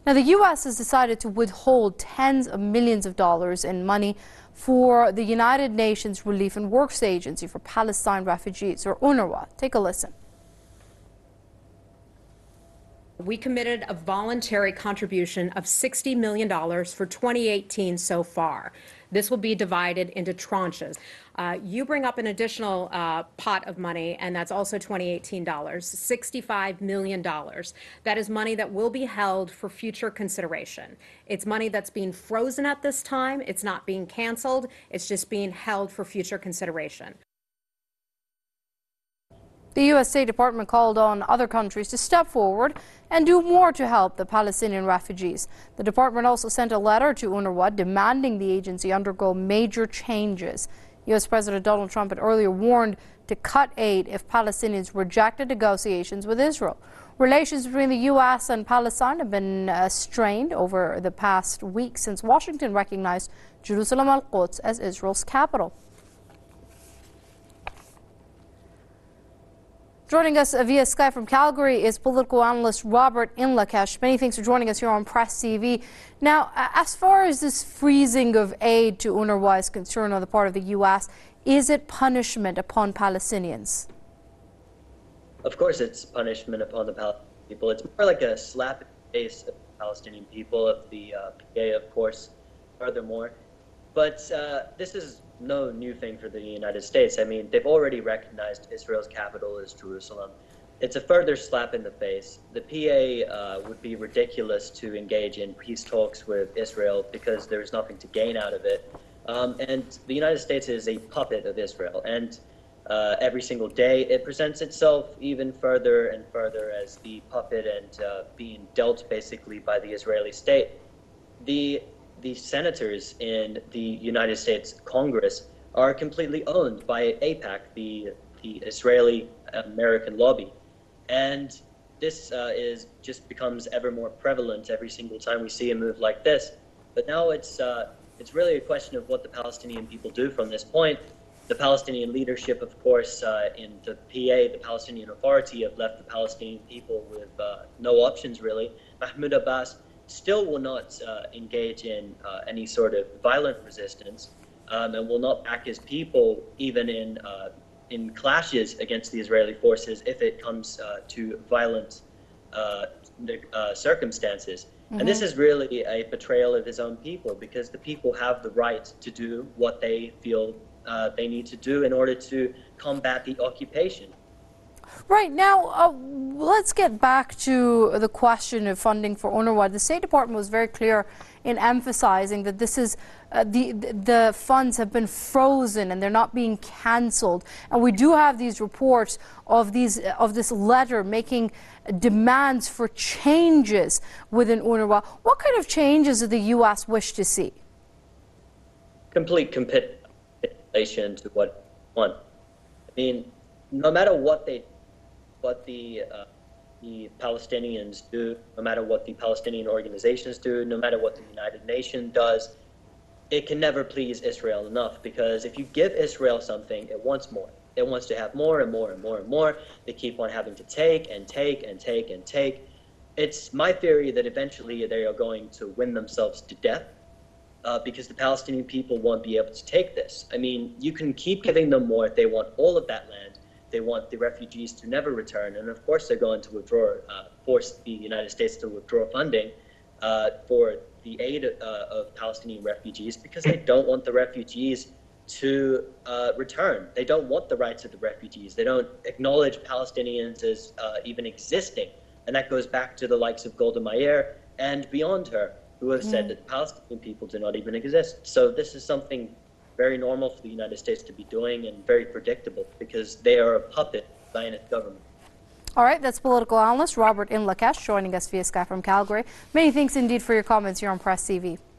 Now, the U.S. has decided to withhold tens of millions of dollars in money for the United Nations Relief and Works Agency for Palestine Refugees, or UNRWA. Take a listen. We committed a voluntary contribution of $60 million for 2018 so far. This will be divided into tranches. You bring up an additional pot of money, and that's also 2018 dollars, $65 million. That is money that will be held for future consideration. It's money that's being frozen at this time. It's not being canceled. It's just being held for future consideration. The U.S. State Department called on other countries to step forward and do more to help the Palestinian refugees. The department also sent a letter to UNRWA demanding the agency undergo major changes. U.S. President Donald Trump had earlier warned to cut aid if Palestinians rejected negotiations with Israel. Relations between the U.S. and Palestine have been strained over the past week since Washington recognized Jerusalem al-Quds as Israel's capital. Joining us via Skype from Calgary is political analyst Robert Inlakesh. Many thanks for joining us here on Press TV. Now, as far as this freezing of aid to UNRWA is concerned on the part of the U.S., is it punishment upon Palestinians? Of course it's punishment upon the Palestinian people. It's more like a slap in the face of the Palestinian people, of the PA, of course, furthermore. But this is no new thing for the United States. I mean, they've already recognized Israel's capital as Jerusalem. It's a further slap in the face. The PA would be ridiculous to engage in peace talks with Israel because there's nothing to gain out of it. And the United States is a puppet of Israel. And every single day it presents itself even further and further as the puppet and being dealt basically by the Israeli state. The senators in the United States Congress are completely owned by AIPAC, the Israeli-American lobby. And this just becomes ever more prevalent every single time we see a move like this. But now it's really a question of what the Palestinian people do from this point. The Palestinian leadership, of course, in the PA, the Palestinian Authority, have left the Palestinian people with no options, really. Mahmoud Abbas still will not engage in any sort of violent resistance and will not back his people even in clashes against the Israeli forces if it comes to violent circumstances. Mm-hmm. And this is really a betrayal of his own people, because the people have the right to do what they feel they need to do in order to combat the occupation. Right. Now, let's get back to the question of funding for UNRWA. The State Department was very clear in emphasizing that this is the funds have been frozen and they're not being cancelled. And we do have these reports of this letter making demands for changes within UNRWA. What kind of changes do the U.S. wish to see? Complete capitulation to what we want. I mean, no matter what the Palestinians do, no matter what the Palestinian organizations do, no matter what the United Nations does, it can never please Israel enough, because if you give Israel something, it wants more. It wants to have more and more and more and more. They keep on having to take and take and take and take. It's my theory that eventually they are going to win themselves to death because the Palestinian people won't be able to take this. I mean, you can keep giving them more. They want all of that land. They want the refugees to never return, and of course they're going to withdraw, force the United States to withdraw funding for the aid of Palestinian refugees, because they don't want the refugees to return. They don't want the rights of the refugees. They don't acknowledge Palestinians as even existing, and that goes back to the likes of Golda Meir and beyond her, who have said that Palestinian people do not even exist. So this is something very normal for the United States to be doing, and very predictable, because they are a puppet of the Zionist government. All right, that's political analyst Robert Inlakesh joining us via Skype from Calgary. Many thanks indeed for your comments here on Press TV.